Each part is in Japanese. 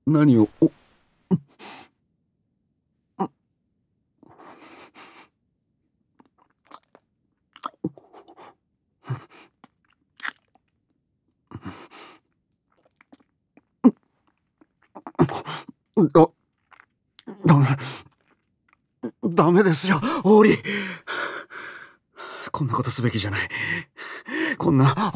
何を、だ、ダメ、ダメですよ、オーリー。こんなことすべきじゃない。こんな、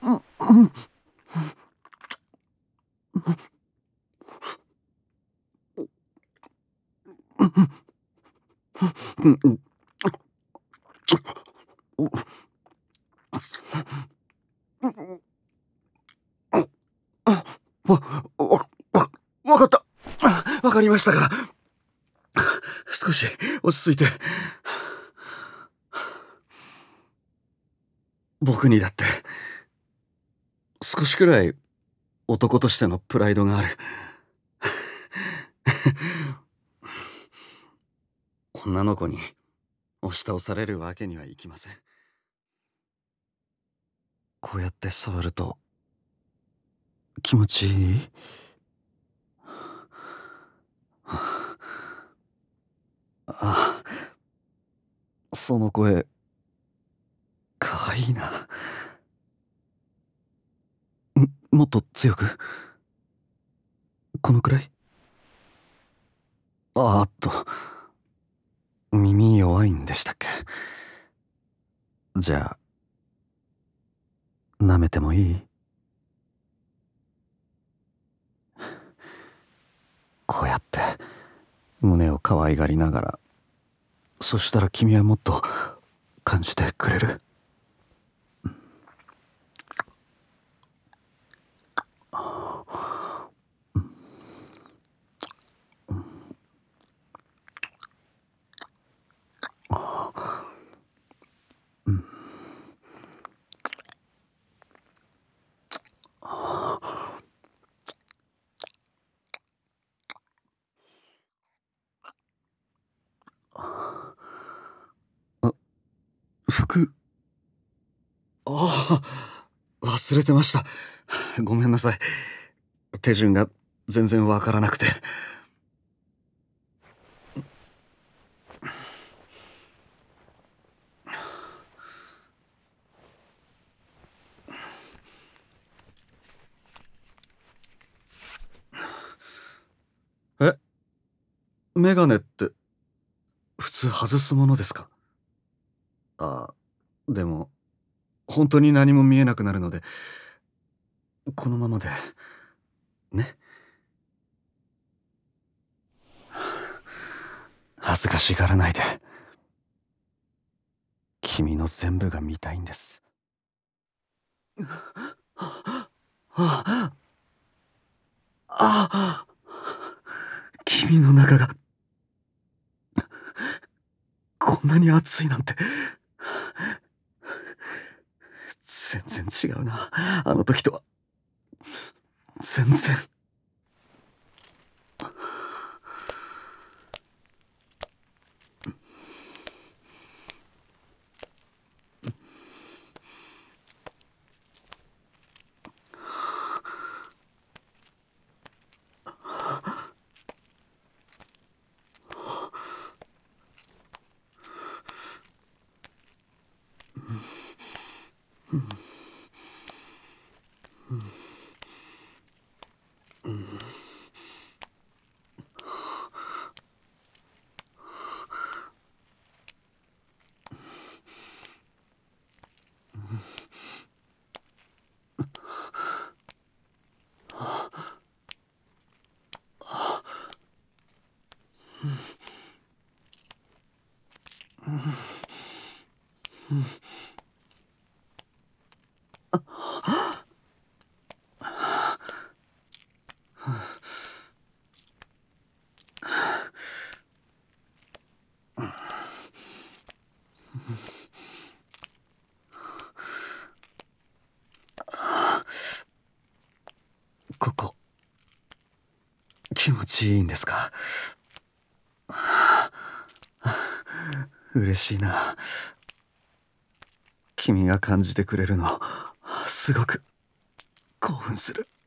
わかった。わかりましたから。少し落ち着いて。僕にだって少しくらい男としてのプライドがある。女の子に押し倒されるわけにはいきません。こうやって触ると気持ちいい。あ、その声かわいいな。もっと強く。このくらい。耳弱いんでしたっけ。じゃあ舐めてもいい？こうやって胸を可愛がりながら、そしたら君はもっと感じてくれる。服、ああ、忘れてました。ごめんなさい。手順が全然わからなくて。え、メガネって普通外すものですか？あ、でも本当に何も見えなくなるので、このままでね。恥ずかしがらないで。君の全部が見たいんです。ああ、君の中がこんなに熱いなんて。全然違うな、あの時とは。全然。ここ気持ちいいんですか？嬉しいな。君が感じてくれるのすごく興奮する。